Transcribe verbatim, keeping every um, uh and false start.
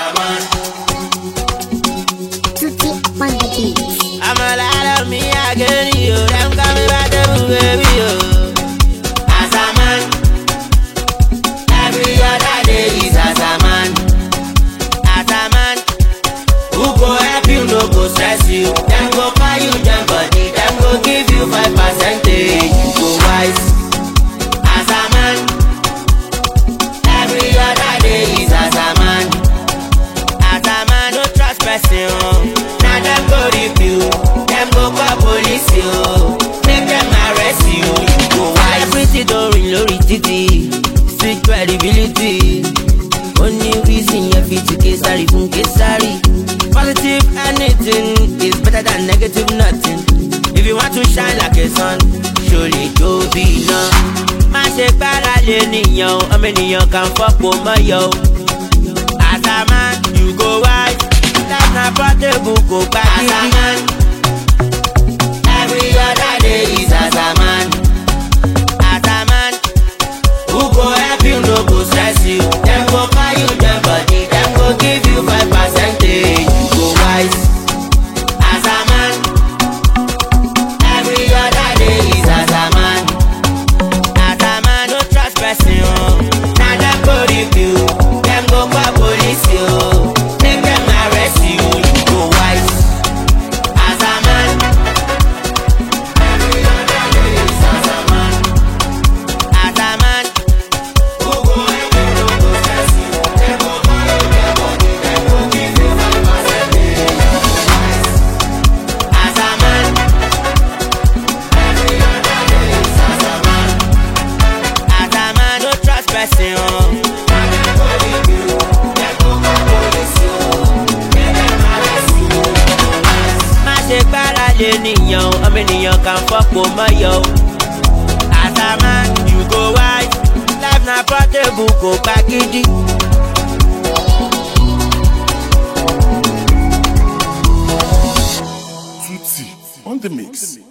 a man. Tutti on the beat. I'm a lot of me again, yo. Them coming back to baby, yo. As a man, every other day is as a man. As a man, Who go help you, no go stress you. Them go buy you them body, them go give you five percentage. You go wise. As a man, every other day is as a man. as a man, No trust person, oh. Now them go review, them go call police you. Make them arrest you, you go wise. celebrity don't ring lórí títì. Street credibility. Only reason you fit to Kesari fún Kesari. Positive anything is better than negative nothing. If you want to shine like a sun, surely go be now. Má ṣe gbára lé nìyàn, ọmọ ènìyàn kan fọ́pọ̀ mọ́yọ̀. As a man, you go wise. Life na portable, go gba As a gidi. man, every other day is as a man. As a man, Who go help you, no go stress you. Them go buy you them body, them go give you five percentage. You go wise. As a man, every other day is as a man. as a man, No trust person, oh. Now them go review, them go call police you. Make them arrest you, you go wise. As a man, every other day is as a man. as a man. Who go help you, no go stress you. Them go buy you them body, them go give you five percentage. You go wise. As a man, every other day is as a man. As a man, No trust person, oh. Now them go review, them go call police you. Make them arrest you, you go wise. má ṣe gbára lé nìyàn, ọmọ ènìyàn kan fọ́pọ̀ mọ́yọ̀. As a man, you go wise. Life na portable, go gba gidi. Tutti on the mix.